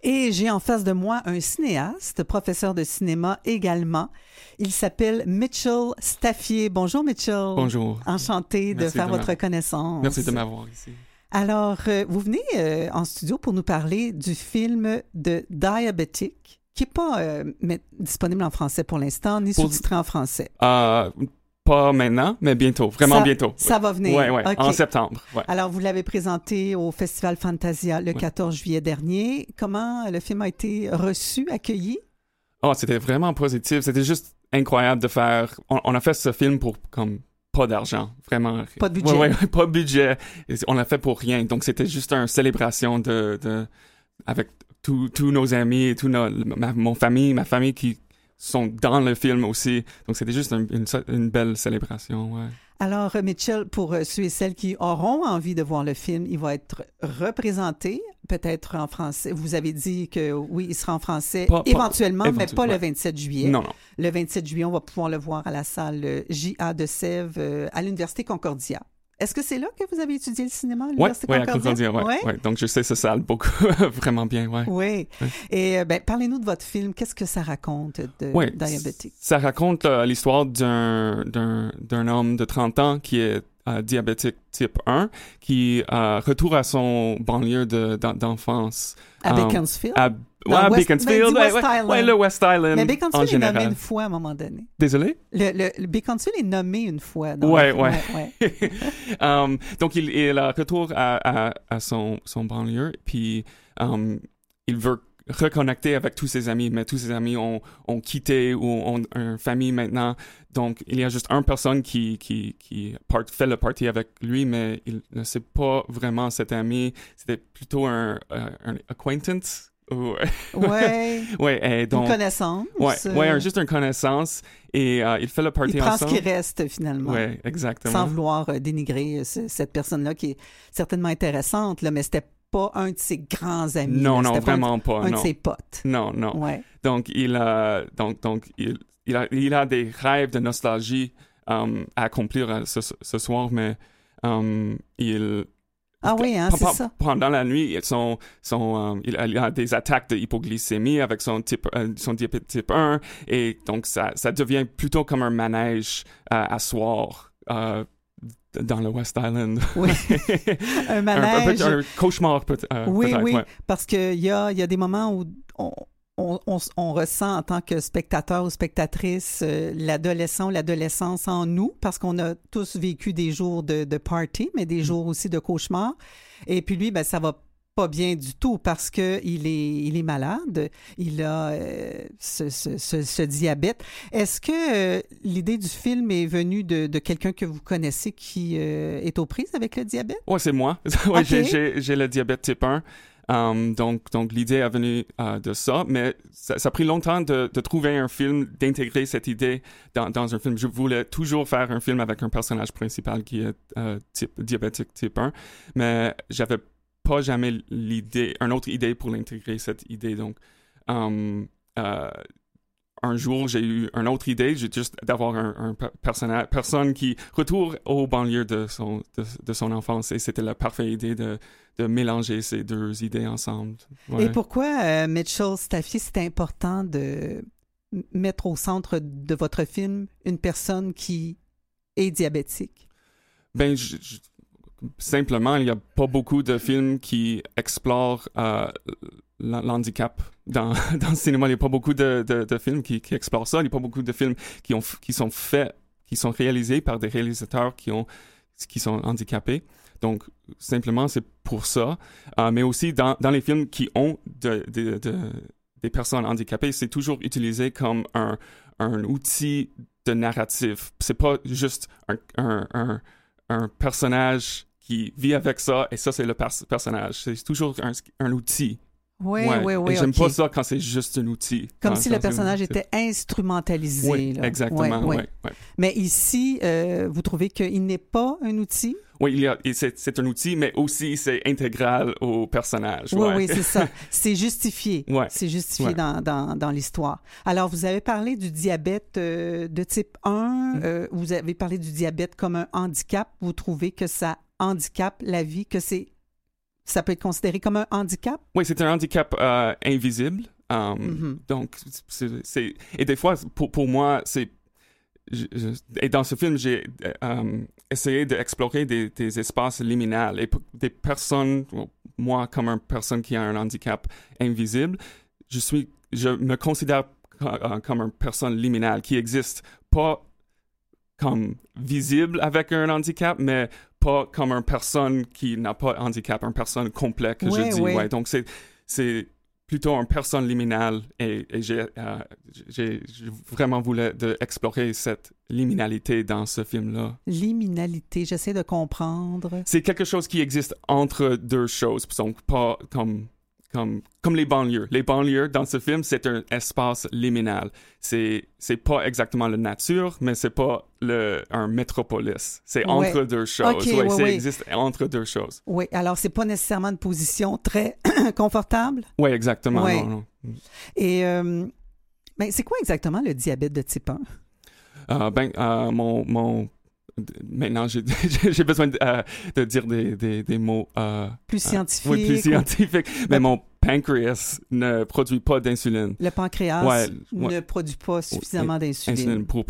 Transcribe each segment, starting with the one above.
Et j'ai en face de moi un cinéaste, professeur de cinéma également. Il s'appelle Mitchell Staffier. Bonjour Mitchell. Bonjour. Enchanté de faire votre connaissance. Merci de m'avoir ici. Alors, vous venez en studio pour nous parler du film de Diabetic, qui n'est pas disponible en français pour l'instant, ni sous-titré en français. Pas maintenant, mais bientôt, vraiment bientôt. Ça va venir. Oui, Okay. En septembre. Ouais. Alors, vous l'avez présenté au Festival Fantasia le 14 juillet dernier. Comment le film a été reçu, accueilli? Oh, c'était vraiment positif. C'était juste incroyable de faire... On a fait ce film pour comme pas d'argent, vraiment. Pas de budget. Ouais, pas de budget. On l'a fait pour rien. Donc, c'était juste une célébration avec tous nos amis et ma famille qui sont dans le film aussi. Donc, c'était juste une belle célébration, ouais. Alors, Mitchell, pour ceux et celles qui auront envie de voir le film, il va être représenté, peut-être en français. Vous avez dit que oui, il sera en français éventuellement, mais pas le 27 juillet. Non. Le 27 juillet, on va pouvoir le voir à la salle J.A. de Sèvres à l'Université Concordia. Est-ce que c'est là que vous avez étudié le cinéma à l'Université Concordia? Oui, à Concordia, oui. Donc, je sais cette salle beaucoup, vraiment bien, oui. Oui. Et parlez-nous de votre film. Qu'est-ce que ça raconte de Diabetic? Ça raconte l'histoire d'un homme de 30 ans qui est diabétique type 1, qui retourne à son banlieue d'enfance. À Beaconsfield? À Beaconsfield, le West Island. Mais Beaconsfield en général. est nommé une fois à un moment donné. Désolé? Le Beaconsfield est nommé une fois. Ouais. Donc, il retourne à son banlieue, puis il veut reconnecter avec tous ses amis, mais tous ses amis ont quitté ou ont une famille maintenant. Donc, il y a juste une personne qui fait le party avec lui, mais il ne sait pas vraiment cet ami. C'était plutôt un acquaintance. Ouais, donc, une connaissance. Juste une connaissance. Et il fait le party ensemble. Il prend ce qui reste, finalement. Oui, exactement. Sans vouloir dénigrer cette personne-là qui est certainement intéressante, là, mais c'était pas un de ses grands amis. Non, vraiment pas. Un de ses potes. Non. Ouais. Donc, il a des rêves de nostalgie à accomplir ce soir, mais c'est ça. Pendant la nuit, il a des attaques de hypoglycémie avec son diabète type 1, et donc ça devient plutôt comme un manège à soir dans le West Island. Oui, un manège. Un cauchemar peut-être. Oui, parce qu'il y a des moments où on ressent en tant que spectateur ou spectatrice l'adolescent ou l'adolescence en nous, parce qu'on a tous vécu des jours de party, mais des jours aussi de cauchemar. Et puis lui, ça va pas bien du tout parce que il est malade, il a ce diabète. Est-ce que l'idée du film est venue de quelqu'un que vous connaissez qui est aux prises avec le diabète? Oui, c'est moi. Okay. J'ai le diabète type 1. Donc l'idée est venue de ça, mais ça a pris longtemps de trouver un film, d'intégrer cette idée dans un film. Je voulais toujours faire un film avec un personnage principal qui est diabétique type 1, mais j'avais pas jamais une autre idée pour l'intégrer, cette idée. Donc, un jour, j'ai eu une autre idée, juste d'avoir un personne qui retourne aux banlieues de son enfance, et c'était la parfaite idée de mélanger ces deux idées ensemble. Ouais. Et pourquoi, Mitchell Staffier, c'est important de mettre au centre de votre film une personne qui est diabétique? Simplement, il n'y a pas beaucoup de films qui explorent l'handicap dans le cinéma. Il n'y a pas beaucoup de films qui explorent ça. Il n'y a pas beaucoup de films qui sont réalisés par des réalisateurs qui sont handicapés. Donc, simplement, c'est pour ça. Mais aussi, dans les films qui ont des personnes handicapées, c'est toujours utilisé comme un outil de narratif. C'est pas juste un personnage qui vit avec ça, et ça, c'est le personnage. C'est toujours un outil. Oui. Et j'aime pas ça quand c'est juste un outil. Comme si le personnage était instrumentalisé. Oui, là. Exactement. Oui. Mais ici, vous trouvez qu'il n'est pas un outil? Oui, c'est un outil, mais aussi c'est intégral au personnage. Oui, c'est ça. C'est justifié. Ouais. C'est justifié dans l'histoire. Alors, vous avez parlé du diabète de type 1. Vous avez parlé du diabète comme un handicap. Vous trouvez que ça handicape la vie, que c'est ça peut être considéré comme un handicap? Oui, c'est un handicap invisible. Donc, et des fois, pour moi, et dans ce film, j'ai essayé d'explorer des espaces liminales. Et pour des personnes, moi, comme une personne qui a un handicap invisible, je me considère comme une personne liminale qui existe, pas comme visible avec un handicap, mais pas comme une personne qui n'a pas de handicap, une personne complète que je dis. Ouais. Donc, c'est plutôt une personne liminale et j'ai vraiment voulu explorer cette liminalité dans ce film-là. Liminalité, j'essaie de comprendre. C'est quelque chose qui existe entre deux choses, donc pas comme les banlieues. Les banlieues, dans ce film, c'est un espace liminal. C'est pas exactement la nature, mais c'est pas un métropolis. C'est entre deux choses. Okay, ça existe entre deux choses. Oui, alors c'est pas nécessairement une position très confortable? Oui, exactement. Ouais. Non. Et c'est quoi exactement le diabète de type 1? Maintenant, j'ai besoin de dire des mots... plus scientifiques. Oui, plus scientifiques. Mais mon pancréas ne produit pas d'insuline. Le pancréas ne produit pas suffisamment d'insuline. Pour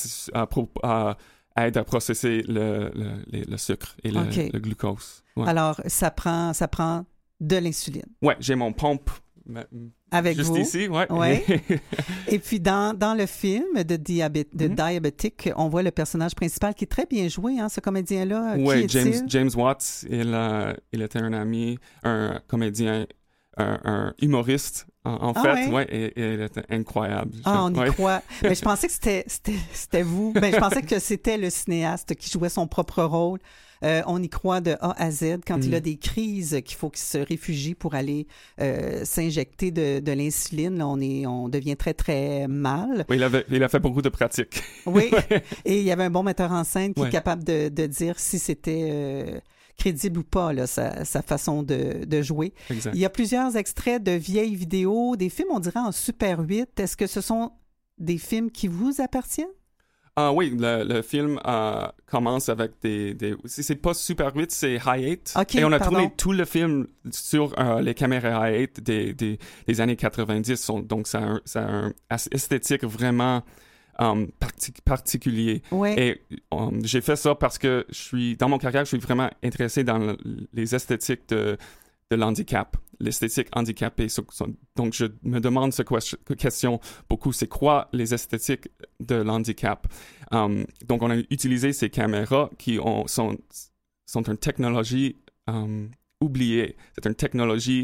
aider à processer le sucre et le glucose. Ouais. Alors, ça prend de l'insuline. Oui, j'ai mon pompe avec juste vous. Ici, ouais. Et puis, dans le film de Diabetic, on voit le personnage principal qui est très bien joué, hein, ce comédien-là. Oui, James Watts, il était un ami, un comédien, un humoriste, en fait. Ouais, et il était incroyable. On y croit. Mais je pensais que c'était vous. Je pensais que c'était le cinéaste qui jouait son propre rôle. On y croit de A à Z. Quand il a des crises qu'il faut qu'il se réfugie pour aller s'injecter de l'insuline, là, on devient très, très mal. Oui, il a fait beaucoup de pratiques. Oui, et il y avait un bon metteur en scène qui est capable de dire si c'était crédible ou pas, là, sa façon de jouer. Exact. Il y a plusieurs extraits de vieilles vidéos, des films, on dirait, en Super 8. Est-ce que ce sont des films qui vous appartiennent? Oui, le film commence avec c'est pas Super 8, c'est High 8. Okay, et on a tourné tout le film sur les caméras High 8 des années 90. Donc, ça a un esthétique vraiment particulier. Ouais. Et j'ai fait ça parce que dans mon carrière, je suis vraiment intéressé dans les esthétiques de l'handicap, l'esthétique handicapée. Donc, je me demande cette question beaucoup, c'est quoi les esthétiques de l'handicap? Donc, on a utilisé ces caméras qui sont une technologie oubliée. C'est une technologie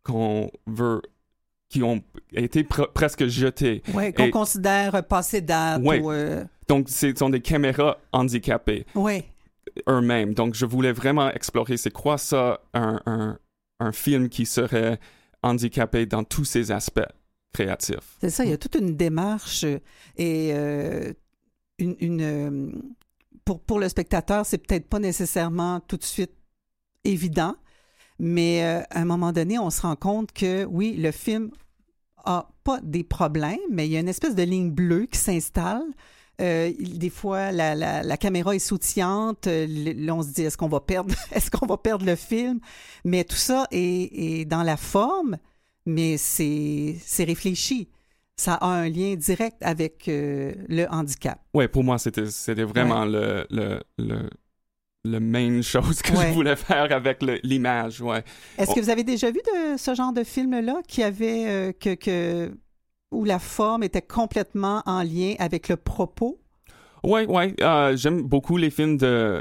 qui ont été presque jetées. Oui, qu'on considère passé date. Ouais. Donc, ce sont des caméras handicapées. Oui. Eux-mêmes. Donc, je voulais vraiment explorer c'est quoi ça, un film qui serait handicapé dans tous ses aspects créatifs. C'est ça, il y a toute une démarche et pour le spectateur, c'est peut-être pas nécessairement tout de suite évident, mais à un moment donné, on se rend compte que oui, le film a pas des problèmes, mais il y a une espèce de ligne bleue qui s'installe. Des fois, la caméra est sautillante. Là, on se dit, est-ce qu'on va perdre le film? Mais tout ça est dans la forme, mais c'est réfléchi. Ça a un lien direct avec le handicap. Oui, pour moi, c'était vraiment le main chose que je voulais faire avec l'image. Ouais. Est-ce que vous avez déjà vu de ce genre de film-là qui avait où la forme était complètement en lien avec le propos? Oui. J'aime beaucoup les films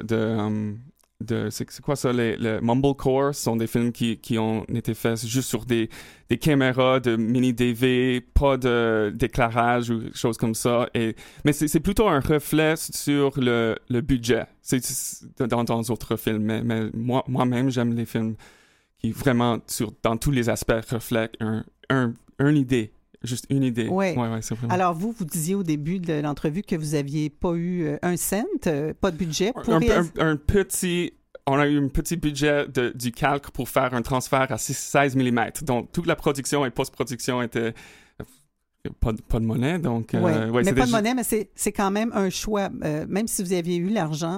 c'est quoi ça? Le Mumblecore sont des films qui ont été faits juste sur des caméras de mini-DV, pas d'éclairage ou choses comme ça. Mais c'est plutôt un reflet sur le budget. C'est dans d'autres films. Mais moi-même, j'aime les films qui vraiment, dans tous les aspects, reflètent une idée. Juste une idée. Oui. Ouais, c'est vraiment... Alors, vous disiez au début de l'entrevue que vous n'aviez pas eu un cent, pas de budget pour on a eu un petit budget du calque pour faire un transfert à 16 mm. Donc, toute la production et post-production était pas de monnaie. Donc, mais pas de monnaie, mais c'est quand même un choix. Même si vous aviez eu l'argent,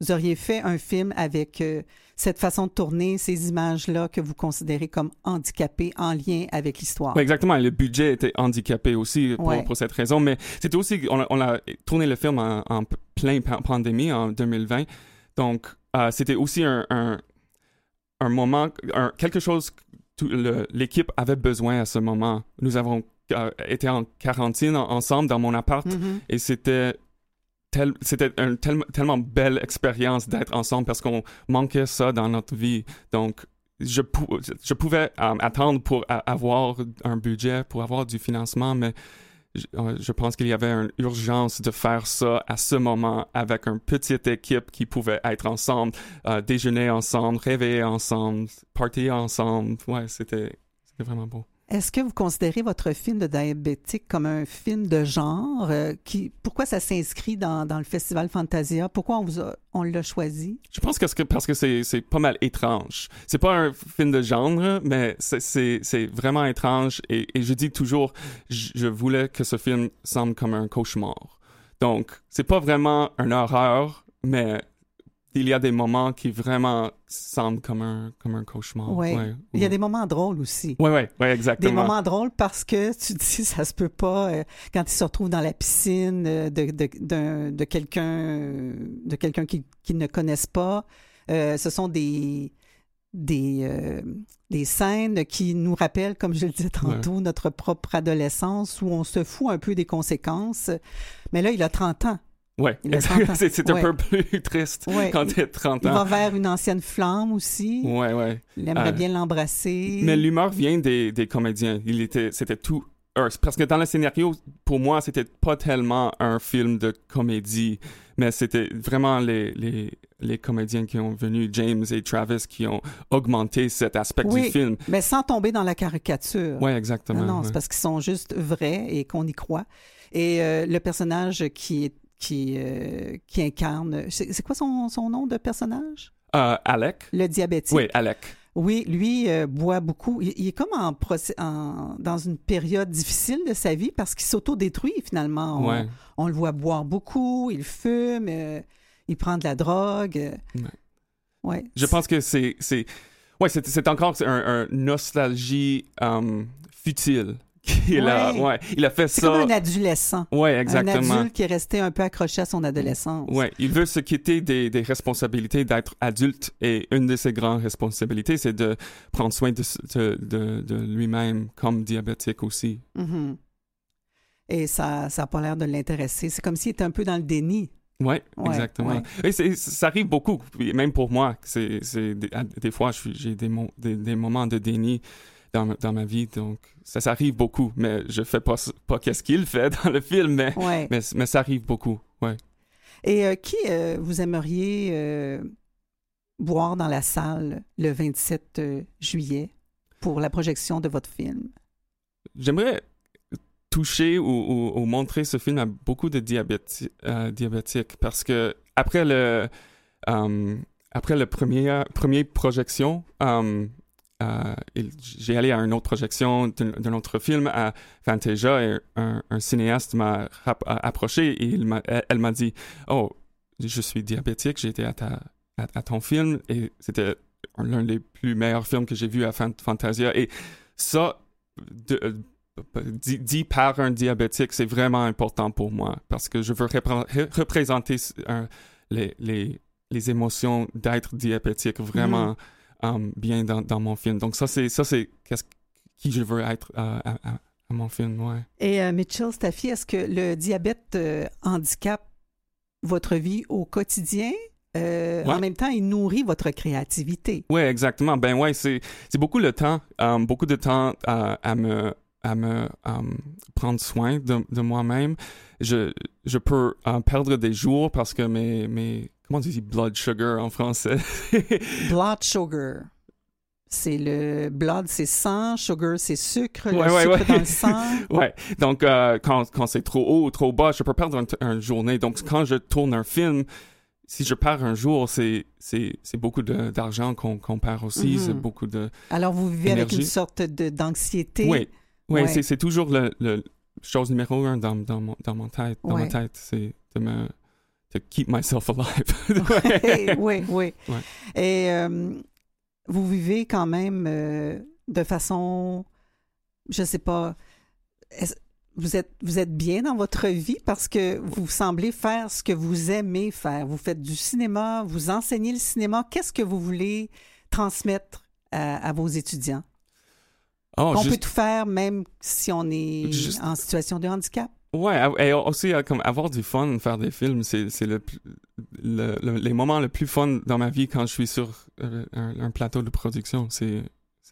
vous auriez fait un film avec cette façon de tourner, ces images-là que vous considérez comme handicapées en lien avec l'histoire. Oui, exactement. Le budget était handicapé aussi Ouais. pour cette raison. Mais c'était aussi, on a tourné le film en plein pandémie en 2020. Donc, c'était aussi un moment, quelque chose que l'équipe avait besoin à ce moment. Nous avons été en quarantaine ensemble dans mon appart et c'était une tellement belle expérience d'être ensemble parce qu'on manquait ça dans notre vie. Donc, je pouvais attendre pour avoir un budget, pour avoir du financement, mais je pense qu'il y avait une urgence de faire ça à ce moment avec une petite équipe qui pouvait être ensemble, déjeuner ensemble, réveiller ensemble, partir ensemble. Ouais, c'était vraiment beau. Est-ce que vous considérez votre film de diabétique comme un film de genre? Pourquoi ça s'inscrit dans le Festival Fantasia? Pourquoi on l'a choisi? Je pense que parce que c'est pas mal étrange. C'est pas un film de genre, mais c'est vraiment étrange. Et je dis toujours, je voulais que ce film semble comme un cauchemar. Donc, c'est pas vraiment une horreur, mais il y a des moments qui vraiment semblent comme un cauchemar. Oui. Ouais. Il y a des moments drôles aussi. Oui, exactement. Des moments drôles parce que tu te dis, ça se peut pas, quand il se retrouve dans la piscine de quelqu'un qu'ils ne connaissent pas. Ce sont des scènes qui nous rappellent, comme je le disais tantôt, notre propre adolescence où on se fout un peu des conséquences. Mais là, il a 30 ans. Oui, c'est un peu plus triste quand tu as 30 ans. Il va vers une ancienne flamme aussi. Oui. Il aimerait bien l'embrasser. Mais l'humeur vient des comédiens. C'était tout. Parce que dans le scénario, pour moi, c'était pas tellement un film de comédie, mais c'était vraiment les comédiens qui ont venu, James et Travis, qui ont augmenté cet aspect du film. Mais sans tomber dans la caricature. Oui, exactement. Non, c'est parce qu'ils sont juste vrais et qu'on y croit. Et le personnage qui incarne... C'est quoi son nom de personnage? Alec. Le diabétique. Oui, Alec. Oui, lui boit beaucoup. Il est comme dans une période difficile de sa vie parce qu'il s'autodétruit finalement. On le voit boire beaucoup, il fume, il prend de la drogue. Ouais. Je pense que c'est encore un nostalgie futile. Il a fait c'est ça. C'est comme un adolescent. Oui, exactement. Un adulte qui est resté un peu accroché à son adolescence. Oui, il veut se quitter des responsabilités d'être adulte et une de ses grandes responsabilités, c'est de prendre soin de lui-même comme diabétique aussi. Mm-hmm. Et ça n'a pas l'air de l'intéresser. C'est comme s'il était un peu dans le déni. Oui, exactement. Et ça arrive beaucoup, même pour moi. Des fois, j'ai des moments de déni dans ma vie, donc ça arrive beaucoup, mais je fais pas qu'est-ce qu'il fait dans le film, mais ça arrive beaucoup, ouais. Et qui vous aimeriez voir dans la salle le 27 juillet pour la projection de votre film? J'aimerais toucher ou montrer ce film à beaucoup de diabétiques parce que après le premier projection, j'ai allé à une autre projection d'un autre film à Fantasia et un cinéaste m'a approché et elle m'a dit « Oh, je suis diabétique, j'ai été à ton film et c'était l'un des plus meilleurs films que j'ai vu à Fantasia. » Et ça, dit par un diabétique, c'est vraiment important pour moi parce que je veux représenter les émotions d'être diabétique vraiment bien dans mon film. Donc ça c'est qui je veux être à mon film, ouais. Et Mitchell Staffy, est-ce que le diabète handicape votre vie au quotidien? En même temps, il nourrit votre créativité. Oui, exactement. Ben ouais, c'est beaucoup de temps à me prendre soin de moi-même. Je peux perdre des jours parce que mes comment tu dis blood sugar en français? Blood sugar. C'est le blood, c'est sang, sugar, c'est sucre, sucre dans le sang. Ouais. Donc, quand c'est trop haut ou trop bas, je peux perdre une journée. Donc, quand je tourne un film, si je perds un jour, c'est beaucoup d'argent qu'on perd aussi. C'est beaucoup de. Alors, vous vivez énergie. Avec une sorte d'anxiété. Oui, c'est toujours le chose numéro 1 dans ma tête. C'est de to keep myself alive. Oui. Ouais. Et vous vivez quand même de façon, je sais pas, vous êtes bien dans votre vie parce que vous semblez faire ce que vous aimez faire. Vous faites du cinéma, vous enseignez le cinéma. Qu'est-ce que vous voulez transmettre à vos étudiants? On peut tout faire même si on est en situation de handicap? Ouais, et aussi comme avoir du fun, faire des films, c'est les moments le plus fun dans ma vie quand je suis sur un plateau de production. C'est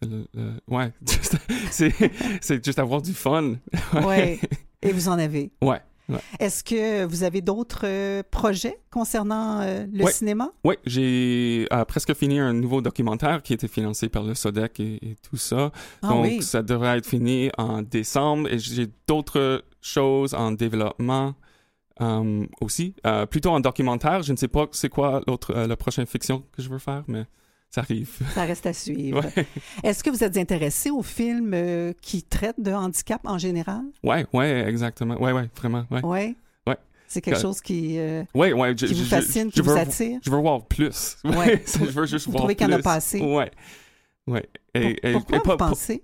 juste avoir du fun. Ouais. Et vous en avez. Ouais. Est-ce que vous avez d'autres projets concernant le cinéma? Oui, j'ai presque fini un nouveau documentaire qui était financé par le SODEC et tout ça. Donc, ça devrait être fini en décembre. Et j'ai d'autres choses en développement aussi. Plutôt en documentaire. Je ne sais pas c'est quoi la prochaine fiction que je veux faire, mais ça arrive. Ça reste à suivre. Ouais. Est-ce que vous êtes intéressé aux films qui traitent de handicap en général? Oui, exactement. Oui, vraiment. Oui? Ouais. C'est quelque chose qui vous fascine, qui vous attire? Je veux voir plus. Ouais. Je veux juste voir plus. Vous trouvez qu'il y en a pas assez? Oui. Pourquoi vous pensez?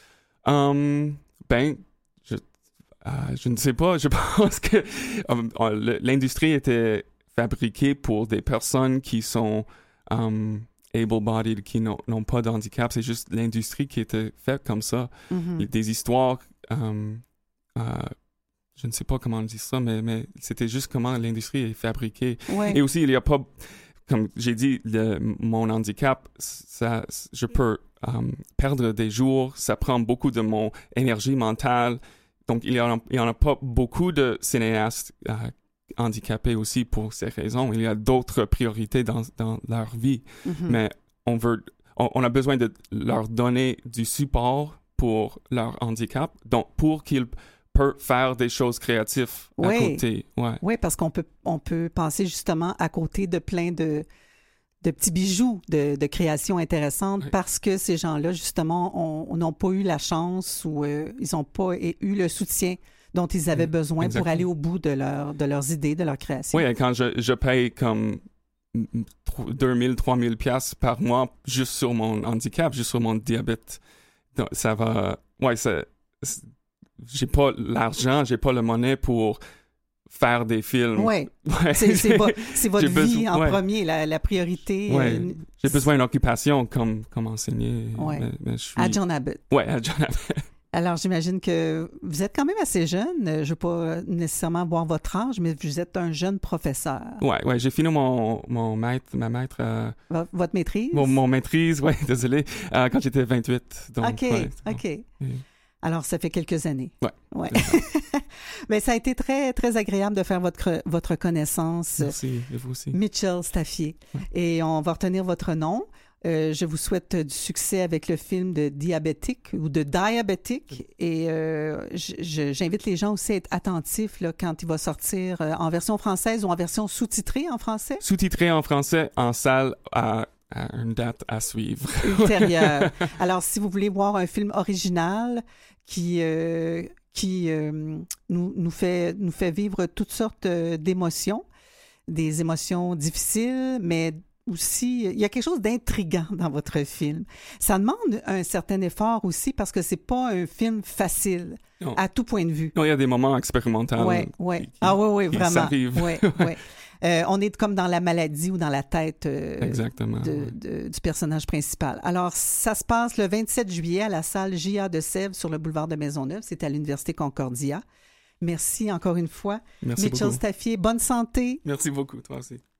Je ne sais pas. Je pense que l'industrie était fabriquée pour des personnes qui sont able-bodied, qui n'ont pas de handicap. C'est juste l'industrie qui était faite comme ça. Mm-hmm. Des histoires, je ne sais pas comment on dit ça, mais c'était juste comment l'industrie est fabriquée. Ouais. Et aussi, il n'y a pas, comme j'ai dit, mon handicap, je peux perdre des jours, ça prend beaucoup de mon énergie mentale. Donc, il y en a pas beaucoup de cinéastes handicapés aussi pour ces raisons. Il y a d'autres priorités dans leur vie. Mm-hmm. Mais on a besoin de leur donner du support pour leur handicap, donc pour qu'ils peuvent faire des choses créatives à côté. Oui, parce qu'on peut penser justement à côté de plein de petits bijoux de création intéressante parce que ces gens-là, justement, n'ont pas eu la chance ou ils n'ont pas eu le soutien dont ils avaient besoin pour aller au bout de leurs idées, de leur création. Oui, et quand je paye comme 2000, 3000 piastres par mois juste sur mon handicap, juste sur mon diabète, donc, ça va... j'ai pas l'argent, j'ai pas le monnaie pour faire des films. Oui, c'est votre vie en premier, la priorité. J'ai besoin d'une occupation comme enseigner. Mais je suis... À John Abbott. Oui, à John Abbott. Alors, j'imagine que vous êtes quand même assez jeune. Je ne veux pas nécessairement voir votre âge, mais vous êtes un jeune professeur. Oui, j'ai fini ma maître... Votre maîtrise? Mon maîtrise, désolé, quand j'étais 28. Donc, OK. Alors, ça fait quelques années. Oui. Mais ça a été très, très agréable de faire votre connaissance. Merci, et vous aussi. Mitchell Staffier. Ouais. Et on va retenir votre nom. Je vous souhaite du succès avec le film de Diabétique ou de Diabetic. Et j'invite les gens aussi à être attentifs là, quand il va sortir en version française ou en version sous-titrée en français. Sous-titré en français, en salle à une date à suivre. Ultérieure. Alors, si vous voulez voir un film original qui nous fait vivre toutes sortes d'émotions, des émotions difficiles, mais aussi, il y a quelque chose d'intriguant dans votre film. Ça demande un certain effort aussi parce que c'est pas un film facile à tout point de vue. Non, il y a des moments expérimentaux. Oui, vraiment. Oui. On est comme dans la maladie ou dans la tête du personnage principal. Alors, ça se passe le 27 juillet à la salle J.A. de Sèvres sur le boulevard de Maisonneuve. C'est à l'Université Concordia. Merci encore une fois. Merci Mitchell beaucoup. Staffier, bonne santé. Merci beaucoup, toi aussi.